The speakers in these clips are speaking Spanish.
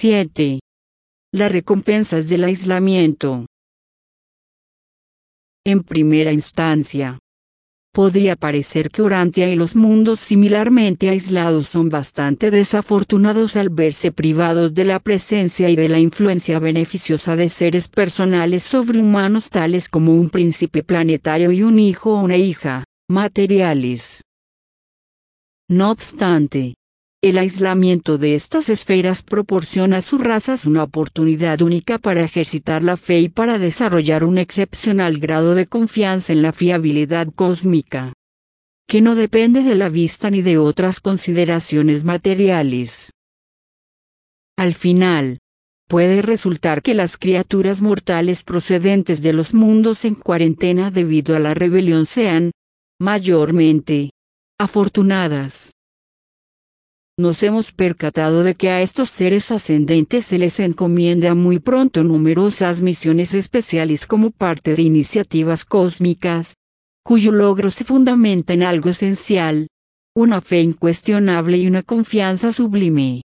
7. Las recompensas del aislamiento. En primera instancia, podría parecer que Urantia y los mundos similarmente aislados son bastante desafortunados al verse privados de la presencia y de la influencia beneficiosa de seres personales sobrehumanos tales como un príncipe planetario y un hijo o una hija, materiales. No obstante, el aislamiento de estas esferas proporciona a sus razas una oportunidad única para ejercitar la fe y para desarrollar un excepcional grado de confianza en la fiabilidad cósmica, que no depende de la vista ni de otras consideraciones materiales. Al final, puede resultar que las criaturas mortales procedentes de los mundos en cuarentena debido a la rebelión sean, mayormente, afortunadas. Nos hemos percatado de que a estos seres ascendentes se les encomienda muy pronto numerosas misiones especiales como parte de iniciativas cósmicas, cuyo logro se fundamenta en algo esencial, una fe incuestionable y una confianza sublime.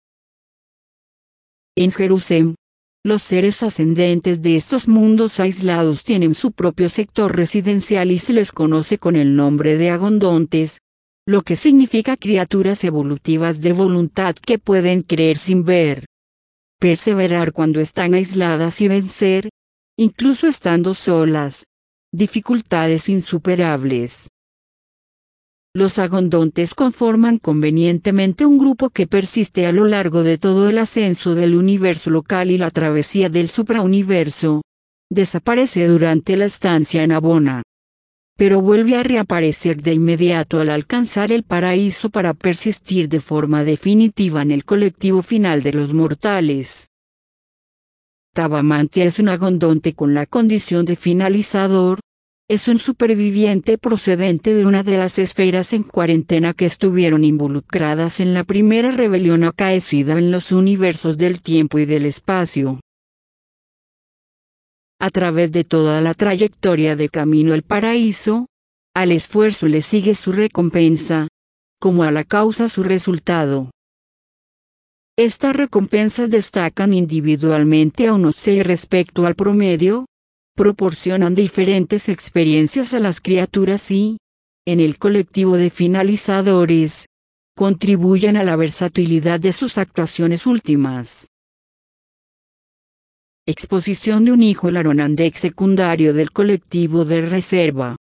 En Jerusalén, los seres ascendentes de estos mundos aislados tienen su propio sector residencial y se les conoce con el nombre de agondontes, lo que significa criaturas evolutivas de voluntad que pueden creer sin ver, perseverar cuando están aisladas y vencer, incluso estando solas, dificultades insuperables. Los agondontes conforman convenientemente un grupo que persiste a lo largo de todo el ascenso del universo local y la travesía del suprauniverso. Desaparece durante la estancia en Abona, pero vuelve a reaparecer de inmediato al alcanzar el paraíso para persistir de forma definitiva en el colectivo final de los mortales. Tabamantia es un agondonte con la condición de finalizador, es un superviviente procedente de una de las esferas en cuarentena que estuvieron involucradas en la primera rebelión acaecida en los universos del tiempo y del espacio. A través de toda la trayectoria de camino al paraíso, al esfuerzo le sigue su recompensa, como a la causa su resultado. Estas recompensas destacan individualmente a unos seres respecto al promedio, proporcionan diferentes experiencias a las criaturas y, en el colectivo de finalizadores, contribuyen a la versatilidad de sus actuaciones últimas. Exposición de un hijo Laronandek secundario del colectivo de reserva.